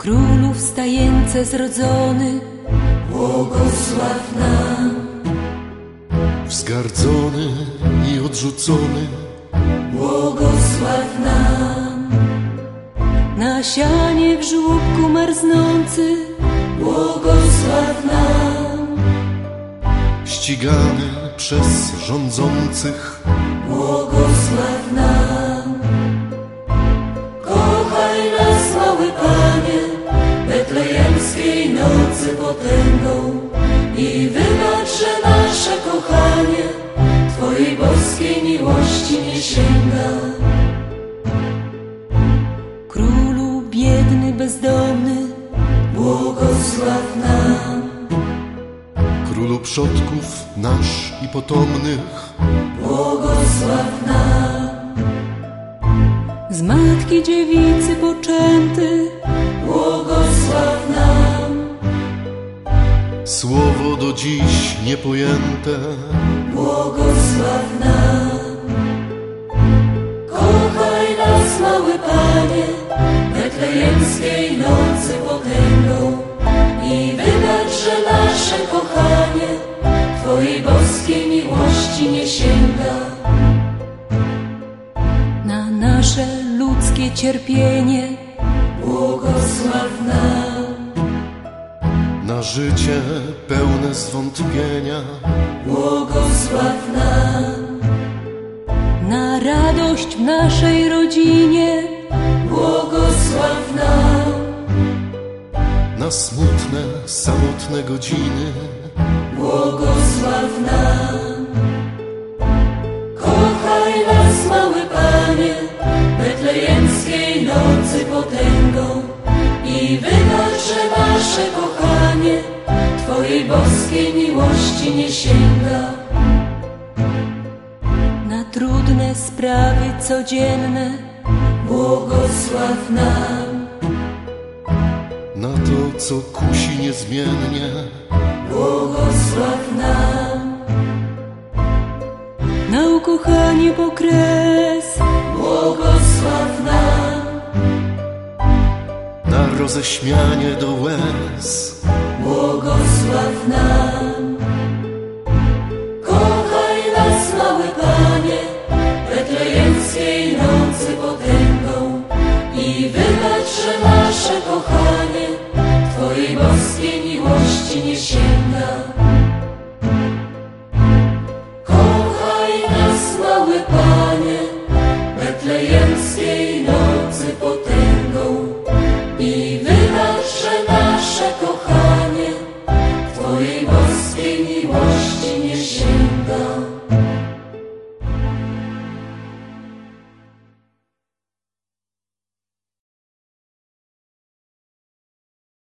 Królu wstajęce zrodzony, błogosław nam. Wzgardzony i odrzucony, błogosław nam. Nasianie w żłobku marznący, błogosław nam. ścigany przez rządzących, błogosław nam. Kochaj nas, mały Panie, betlejemskiej nocy potęgą i wybacz, że nasze kochanie Twojej boskiej miłości nie sięga. Królu biedny, bezdomny, błogosław nam. Królu przodków nasz i potomnych, błogosław nam. Z matki dziewicy poczęty, błogosław nam. słowo do dziś niepojęte, Błogosław nam. Kochaj nas, mały Panie, betlejemskiej nocy potęgą i wybacz, że nasze kochanie Twojej boskiej miłości nie sięga. Na nasze ludzkie cierpienie błogosław nam. na życie pełne zwątpienia, Błogosław nam. Na radość w naszej rodzinie błogosław nam. na smutne, samotne godziny, Błogosław nam. Kochaj nas, mały Panie, betlejemskiej nocy potęgą i wybacz, że nasze kochanie Twojej boskiej miłości nie sięga. Na trudne sprawy codzienne błogosław nam. na to, co kusi niezmiennie, Błogosław nam. Na ukochanie po kres błogosław nam. na roześmianie do łez, Błogosław nam.